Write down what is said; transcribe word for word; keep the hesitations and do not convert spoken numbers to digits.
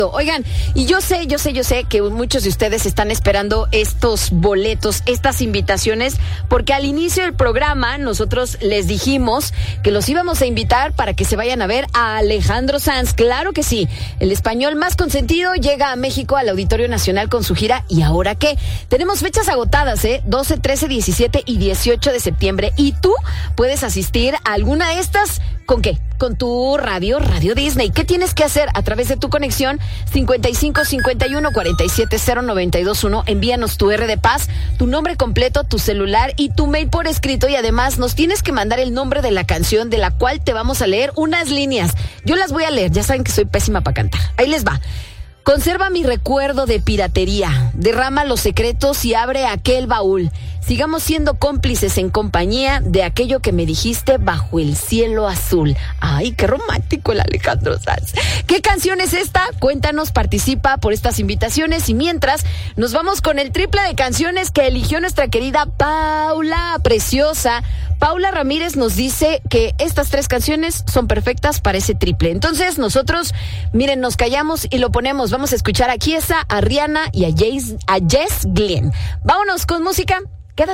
Oigan, y yo sé, yo sé, yo sé que muchos de ustedes están esperando estos boletos, estas invitaciones, porque al inicio del programa nosotros les dijimos que los íbamos a invitar para que se vayan a ver a Alejandro Sanz. Claro que sí, el español más consentido llega a México al Auditorio Nacional con su gira. ¿Y ahora qué? Tenemos fechas agotadas, ¿eh? doce, trece, diecisiete y dieciocho de septiembre. Y tú puedes asistir a alguna de estas. ¿Con qué? Con tu radio, Radio Disney. ¿Qué tienes que hacer? A través de tu conexión cincuenta y cinco cincuenta y uno cuarenta y siete cero noventa y dos uno. Envíanos tu R de paz, tu nombre completo, tu celular y tu mail por escrito. Y además nos tienes que mandar el nombre de la canción de la cual te vamos a leer unas líneas. Yo las voy a leer. Ya saben que soy pésima para cantar. Ahí les va. Conserva mi recuerdo de piratería, derrama los secretos y abre aquel baúl. Sigamos siendo cómplices en compañía de aquello que me dijiste bajo el cielo azul. Ay, qué romántico el Alejandro Sanz. ¿Qué canción es esta? Cuéntanos, participa por estas invitaciones y mientras nos vamos con el triple de canciones que eligió nuestra querida Paula, preciosa. Paula Ramírez nos dice que estas tres canciones son perfectas para ese triple. Entonces nosotros, miren, nos callamos y lo ponemos. Vamos a escuchar a Kiesa, a Rihanna y a Jess, a Jess Glynn. Vámonos con música.